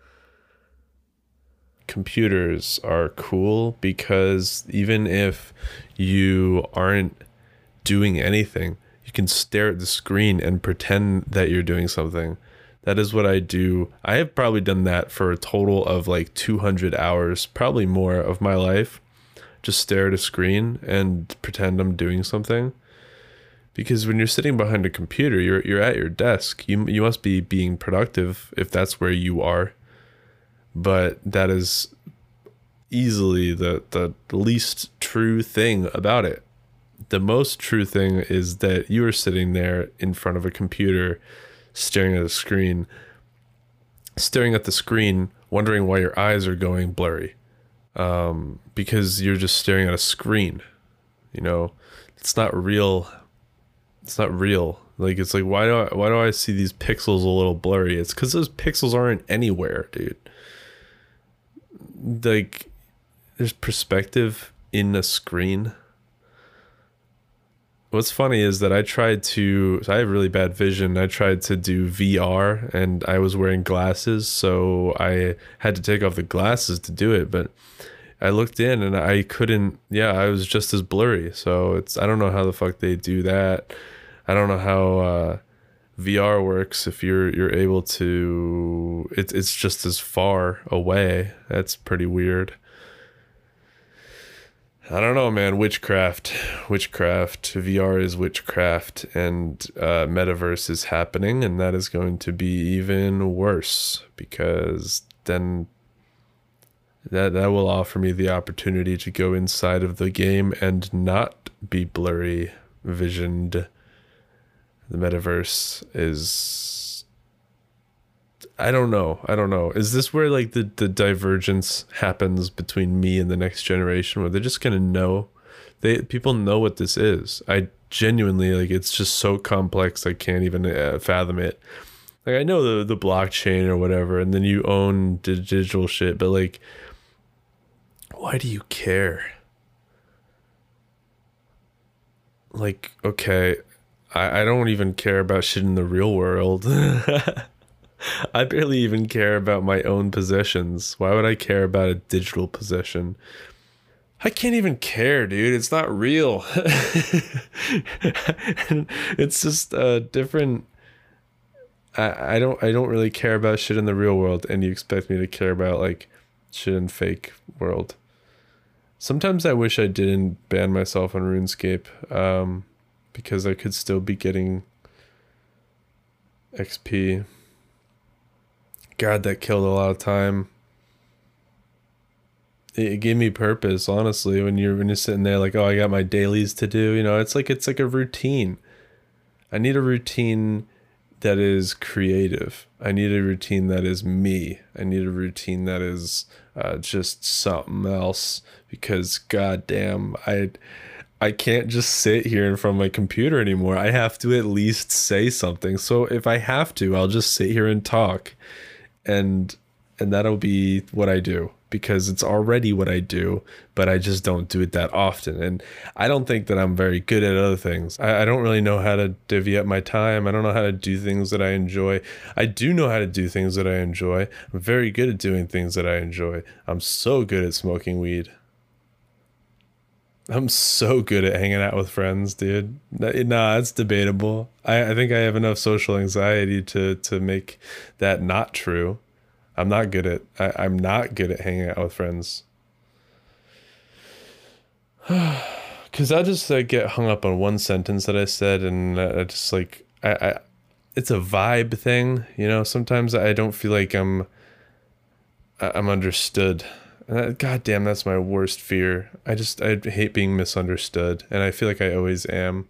Computers are cool because even if you aren't doing anything, you can stare at the screen and pretend that you're doing something. That is what I do. I have probably done that for a total of like 200 hours, probably more of my life. Just stare at a screen and pretend I'm doing something. Because when you're sitting behind a computer, you're at your desk. You must be being productive if that's where you are. But that is easily the least true thing about it. The most true thing is that you are sitting there in front of a computer, staring at a screen, wondering why your eyes are going blurry. Because you're just staring at a screen. You know, it's not real. It's not real. Like, it's like, why do I see these pixels a little blurry? It's because those pixels aren't anywhere, dude. Like, there's perspective in a screen. What's funny is that so I have really bad vision. I tried to do VR and I was wearing glasses, so I had to take off the glasses to do it, but I looked in and I couldn't, yeah, I was just as blurry. So I don't know how the fuck they do that. I don't know how VR works if you're able to, it's just as far away. That's pretty weird. I don't know, man. Witchcraft. VR is witchcraft, and metaverse is happening, and that is going to be even worse because then that will offer me the opportunity to go inside of the game and not be blurry visioned. The metaverse is, I don't know. Is this where like the divergence happens between me and the next generation, where they're just gonna know? People know what this is. I genuinely, like, it's just so complex I can't even fathom it. Like, I know the blockchain or whatever, and then you own digital shit, but like, why do you care? Like, okay, I don't even care about shit in the real world. I barely even care about my own possessions. Why would I care about a digital possession? I can't even care, dude. It's not real. It's just different. I don't really care about shit in the real world, and you expect me to care about like shit in fake world. Sometimes I wish I didn't ban myself on RuneScape, because I could still be getting XP. God, that killed a lot of time. It gave me purpose, honestly, when you're sitting there like, oh, I got my dailies to do, it's like a routine. I need a routine that is creative. I need a routine that is me. I need a routine that is just something else, because goddamn, I can't just sit here in front of my computer anymore. I have to at least say something. So if I have to, I'll just sit here and talk. And that'll be what I do, because it's already what I do, but I just don't do it that often. And I don't think that I'm very good at other things. I don't really know how to divvy up my time. I don't know how to do things that I enjoy. I do know how to do things that I enjoy. I'm very good at doing things that I enjoy. I'm so good at smoking weed. I'm so good at hanging out with friends, dude. Nah, it's debatable. I think I have enough social anxiety to make that not true. I'm not good at hanging out with friends. Because I just like get hung up on one sentence that I said, and I just like, I it's a vibe thing, Sometimes I don't feel like I'm understood. God damn, that's my worst fear. I hate being misunderstood, and I feel like I always am.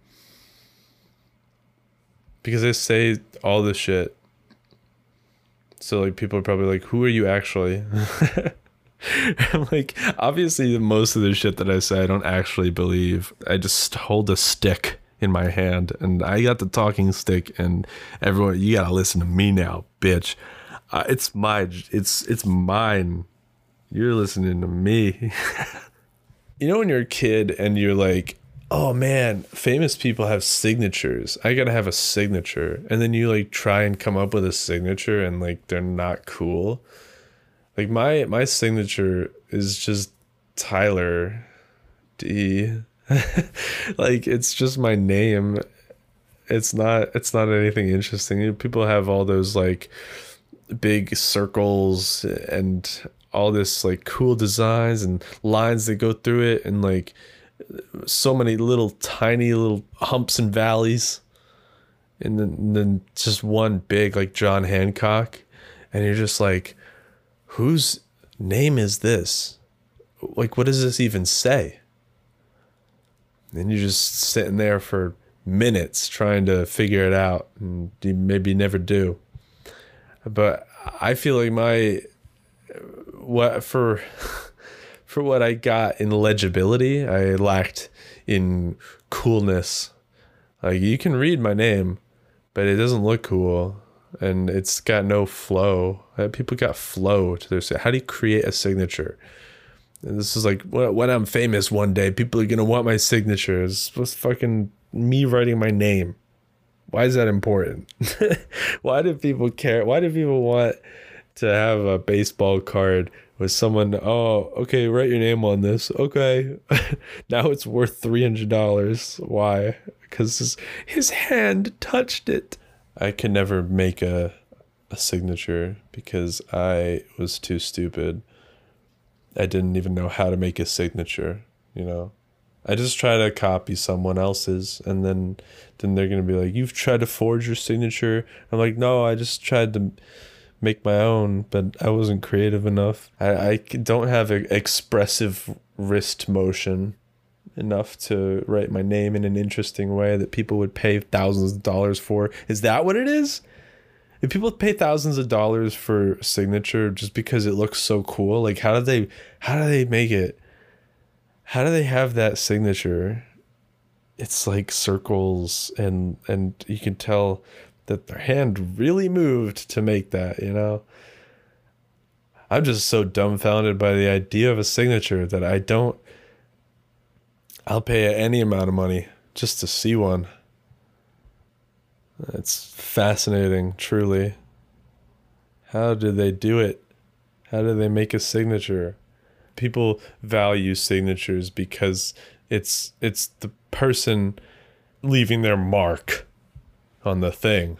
Because I say all this shit. So like people are probably like, who are you actually? I'm like, obviously most of the shit that I say I don't actually believe. I just hold a stick in my hand, and I got the talking stick, and everyone, you gotta listen to me now, bitch. It's mine. You're listening to me. When you're a kid and you're like, oh man, famous people have signatures. I gotta have a signature. And then you like try and come up with a signature, and like they're not cool. Like my signature is just Tyler D. Like it's just my name. It's not anything interesting. People have all those like big circles and all this like cool designs and lines that go through it, and like so many little tiny little humps and valleys, and then just one big like John Hancock, and you're just like, whose name is this? Like, what does this even say? And you're just sitting there for minutes trying to figure it out, and you maybe never do. But I feel like for what I got in legibility, I lacked in coolness. Like, you can read my name, but it doesn't look cool, and it's got no flow. People got flow to their. How do you create a signature? And this is like, when I'm famous one day, people are gonna want my signature. It's just fucking me writing my name. Why is that important? Why do people care? Why do people want to have a baseball card with someone? Oh, okay, write your name on this. Okay. Now it's worth $300. Why? Because his hand touched it. I could never make a signature because I was too stupid. I didn't even know how to make a signature, you know. I just try to copy someone else's, and then they're gonna be like, "You've tried to forge your signature." I'm like, "No, I just tried to make my own, but I wasn't creative enough. I don't have an expressive wrist motion enough to write my name in an interesting way that people would pay thousands of dollars for." Is that what it is? If people pay thousands of dollars for a signature just because it looks so cool, like how do they make it? How do they have that signature? It's like circles, and you can tell that their hand really moved to make that, you know? I'm just so dumbfounded by the idea of a signature that I'll pay any amount of money just to see one. It's fascinating, truly. How do they do it? How do they make a signature? People value signatures because it's the person leaving their mark on the thing.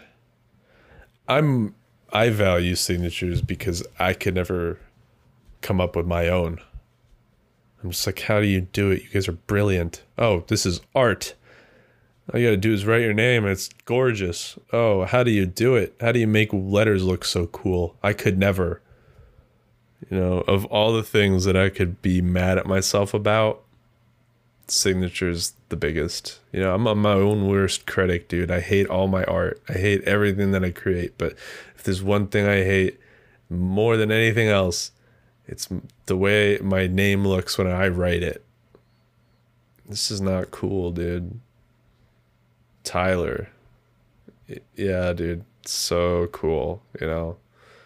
I value signatures because I could never come up with my own. I'm just like, how do you do it? You guys are brilliant. Oh, this is art. All you gotta do is write your name and it's gorgeous. Oh, how do you do it? How do you make letters look so cool? I could never. You know, of all the things that I could be mad at myself about, signature's the biggest. You know, I'm my own worst critic, dude. I hate all my art. I hate everything that I create. But if there's one thing I hate more than anything else, it's the way my name looks when I write it. This is not cool, dude. Tyler. Yeah, dude. So cool, you know.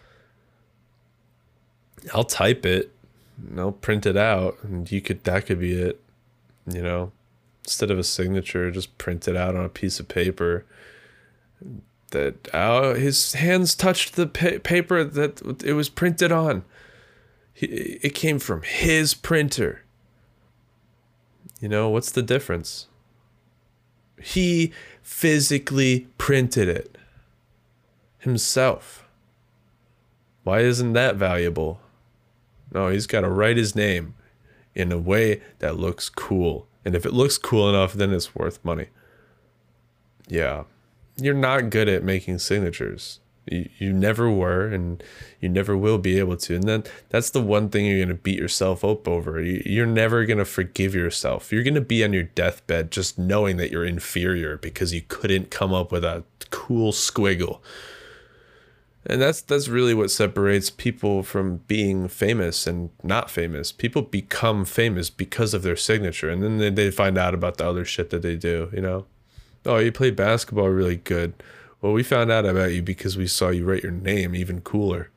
I'll type it and I'll print it out, and that could be it, you know. Instead of a signature, just print it out on a piece of paper that his hands touched the paper that it was printed on. It came from his printer. You know, what's the difference? He physically printed it himself. Why isn't that valuable? No, he's got to write his name in a way that looks cool. And if it looks cool enough, then it's worth money. Yeah. You're not good at making signatures. You never were, and you never will be able to. And that's the one thing you're going to beat yourself up over. You're never going to forgive yourself. You're going to be on your deathbed just knowing that you're inferior because you couldn't come up with a cool squiggle. And that's really what separates people from being famous and not famous. People become famous because of their signature, and then they find out about the other shit that they do, you know? Oh, you play basketball really good. Well, we found out about you because we saw you write your name even cooler.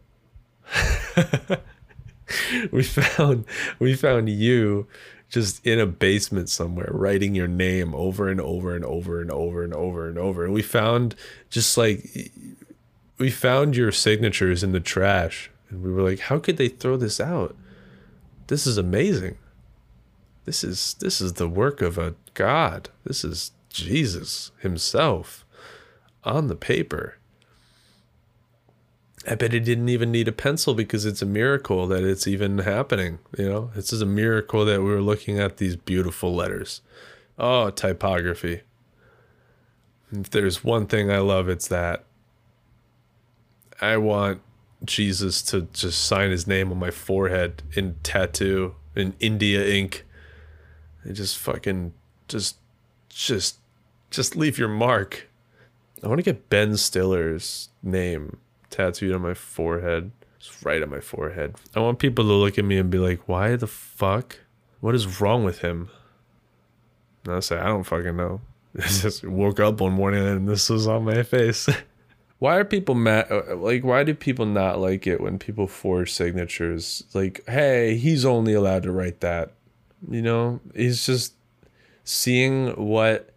we found you just in a basement somewhere writing your name over and over and over and over and over and over. And we found your signatures in the trash, and we were like, how could they throw this out? This is amazing. This is the work of a god. This is Jesus himself on the paper. I bet he didn't even need a pencil because it's a miracle that it's even happening. You know, it's just a miracle that we were looking at these beautiful letters. Oh, typography. If there's one thing I love, it's that. I want Jesus to just sign his name on my forehead in tattoo, in India ink. And just fucking, just leave your mark. I want to get Ben Stiller's name tattooed on my forehead. Just right on my forehead. I want people to look at me and be like, why the fuck? What is wrong with him? And I say, I don't fucking know. I just woke up one morning and this was on my face. Why are people mad? Like, why do people not like it when people forge signatures? Like, hey, he's only allowed to write that. You know, he's just seeing what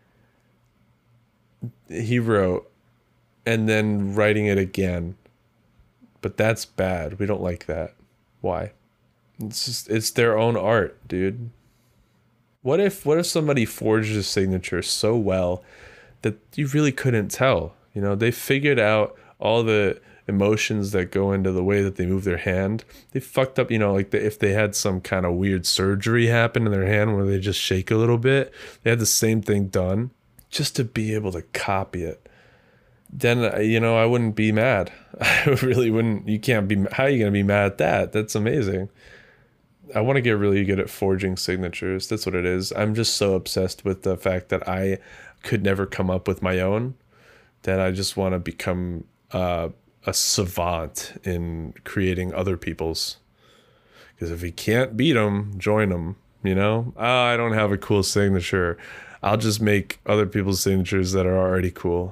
he wrote and then writing it again. But that's bad. We don't like that. Why? It's just, it's their own art, dude. What if somebody forged a signature so well that you really couldn't tell? You know, they figured out all the emotions that go into the way that they move their hand. They fucked up, you know, like if they had some kind of weird surgery happen in their hand where they just shake a little bit, they had the same thing done just to be able to copy it. Then, you know, I wouldn't be mad. I really wouldn't. You can't be, how are you going to be mad at that? That's amazing. I want to get really good at forging signatures. That's what it is. I'm just so obsessed with the fact that I could never come up with my own that I just want to become a savant in creating other people's. Because if you can't beat them, join them. You know, oh, I don't have a cool signature. I'll just make other people's signatures that are already cool.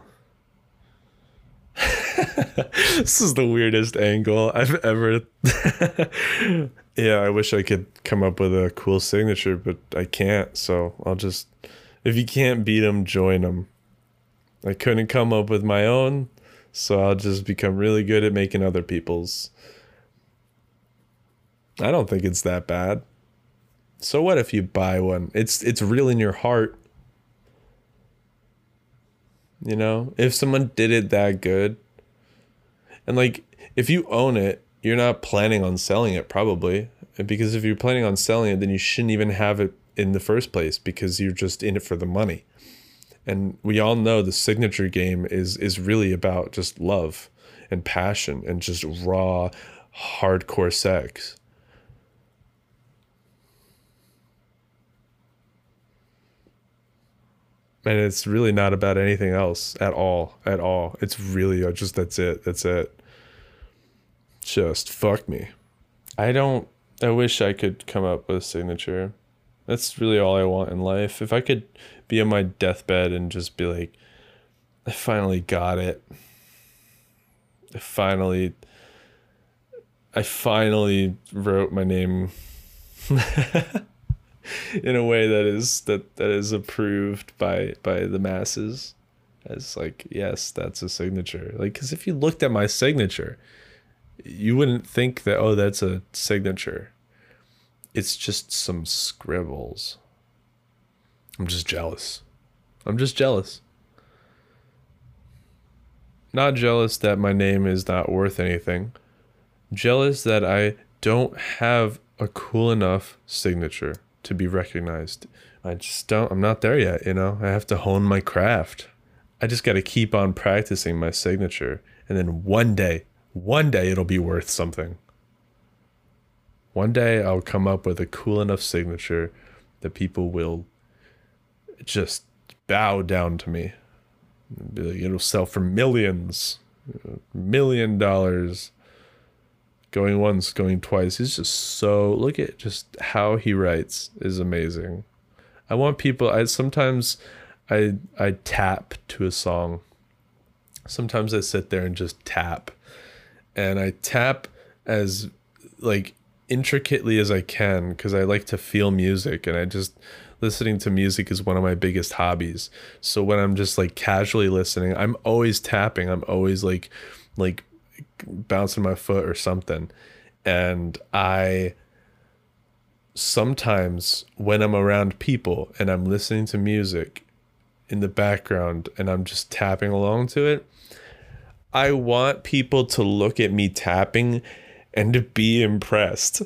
This is the weirdest angle I've ever. Yeah, I wish I could come up with a cool signature, but I can't. So I'll just, if you can't beat them, join them. I couldn't come up with my own, so I'll just become really good at making other people's. I don't think it's that bad. So what if you buy one? It's real in your heart. You know, if someone did it that good, and like if you own it, you're not planning on selling it probably, because if you're planning on selling it, then you shouldn't even have it in the first place because you're just in it for the money. And we all know the signature game is really about just love and passion and just raw, hardcore sex. And it's really not about anything else at all, at all. It's really just, that's it. That's it. Just fuck me. I wish I could come up with a signature. That's really all I want in life. If I could be on my deathbed and just be like, I finally got it. I finally wrote my name in a way that is approved by the masses as like, yes, that's a signature. Like, because if you looked at my signature, you wouldn't think that, oh, that's a signature. It's just some scribbles. I'm just jealous. I'm just jealous. Not jealous that my name is not worth anything. Jealous that I don't have a cool enough signature to be recognized. I'm not there yet, you know? I have to hone my craft. I just got to keep on practicing my signature. And then one day it'll be worth something. One day I'll come up with a cool enough signature that people will just bow down to me. Be like, it'll sell for millions, $1 million. Going once, going twice. He's just so, look at just how he writes is amazing. I want people, sometimes I tap to a song. Sometimes I sit there and just tap. And I tap as like intricately as I can because I like to feel music, and I just, listening to music is one of my biggest hobbies. So when I'm just like casually listening, I'm always tapping. I'm always like bouncing my foot or something. And I sometimes, when I'm around people and I'm listening to music in the background and I'm just tapping along to it, I want people to look at me tapping and to be impressed.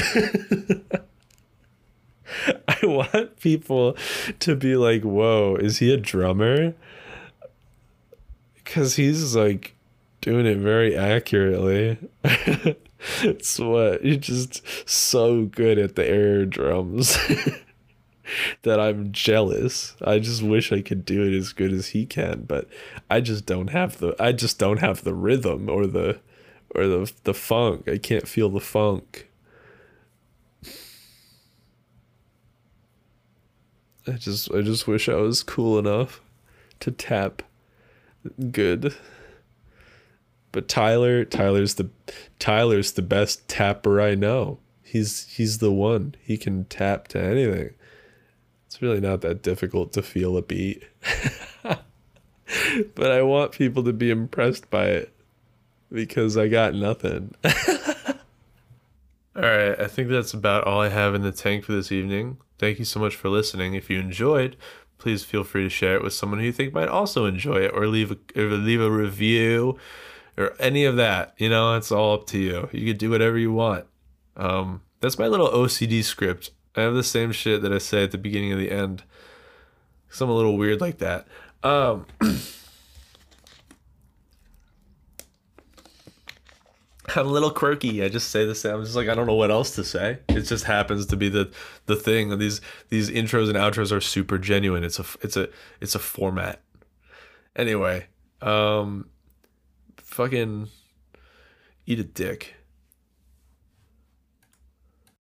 I want people to be like, whoa, is he a drummer? Because he's like doing it very accurately. It's what, you're just so good at the air drums that I'm jealous. I just wish I could do it as good as he can, but I just don't have the rhythm or the funk. I can't feel the funk. I just wish I was cool enough to tap good. But Tyler's the best tapper I know. He's the one. He can tap to anything. It's really not that difficult to feel a beat. But I want people to be impressed by it because I got nothing. All right, I think that's about all I have in the tank for this evening. Thank you so much for listening. If you enjoyed, please feel free to share it with someone who you think might also enjoy it, or leave a review or any of that. You know, it's all up to you. You can do whatever you want. That's my little OCD script. I have the same shit that I say at the beginning and the end. Cause I'm a little weird like that. I'm a little quirky. I just say the same. I'm just like, I don't know what else to say. It just happens to be the thing. These intros and outros are super genuine. It's a format. Anyway, fucking eat a dick.